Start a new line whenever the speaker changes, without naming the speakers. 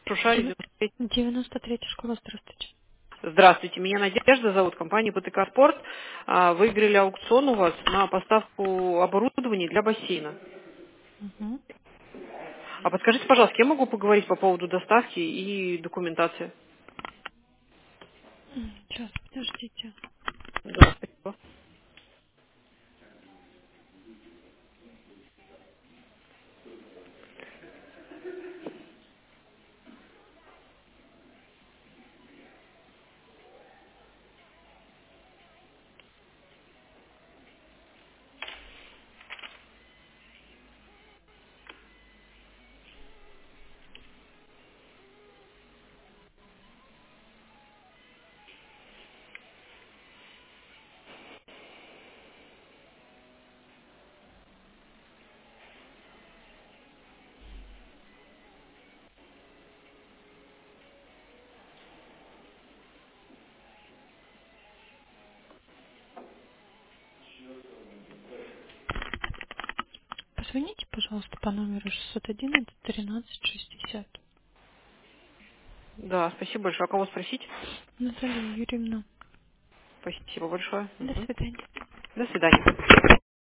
Шушарик,
93-я школа, здравствуйте.
здравствуйте, меня Надежда зовут, компания ПТК Спорт. Выиграли аукцион у вас на поставку оборудования для бассейна.
Угу.
А подскажите, пожалуйста, я могу поговорить по поводу доставки и документации?
Сейчас, подождите.
Да, спасибо.
Позвоните, пожалуйста, по номеру 611-13-60.
Да, спасибо большое. А кого спросить?
Наталья Юрьевна,
Спасибо большое.
до
Мгм.
свидания.
До свидания.